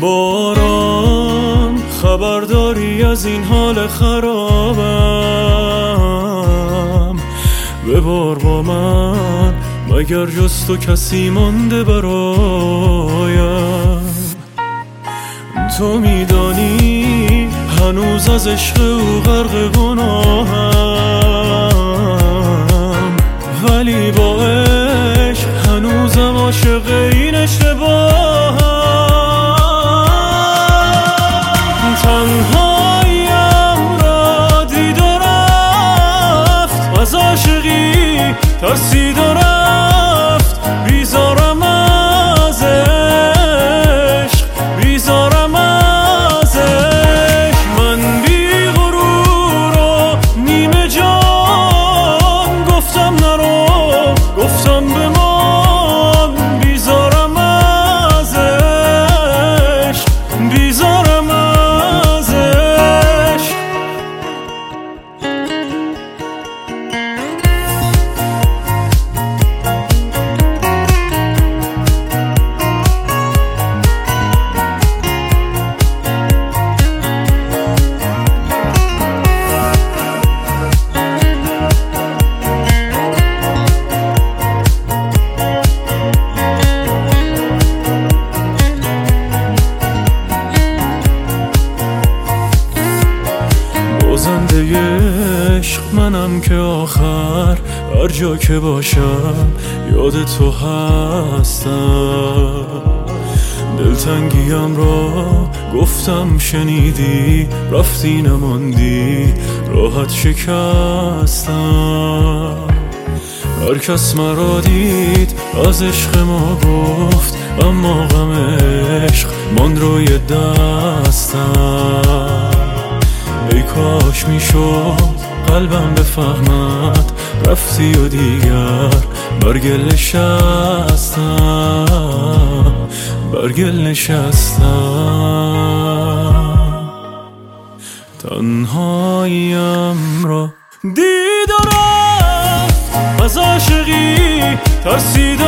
باران خبرداری از این حال خرابم، ببار با من مگر جز تو کسی مانده برایم. تو میدانی هنوز از عشق او غرق گناهم، ولی با عشق هنوزم عاشق این اشتباهم. تنهایم را دید و رفت، از عاشقی ترسید و رفت. بیزارم از عشق، بیزارم از عشق. من بی غرور و نیمه جان گفتم نرو، گفتم بمان. بیزارم از عشق، بیزارم از عشق. بازنده عشق منم که آخر هر جا که باشم یاد تو هستم. دلتنگیم را گفتم شنیدی، رفتی نماندی راحت شکستم. هر کس مرا دید از عشق ما گفت، اما غم عشق ماند روی دستم. ای کاش میشد قلبم بفهمد، رفتی و دیگر برگل نشستم، برگل نشستم. تنهایم را دید و رفت، از عاشقی ترسید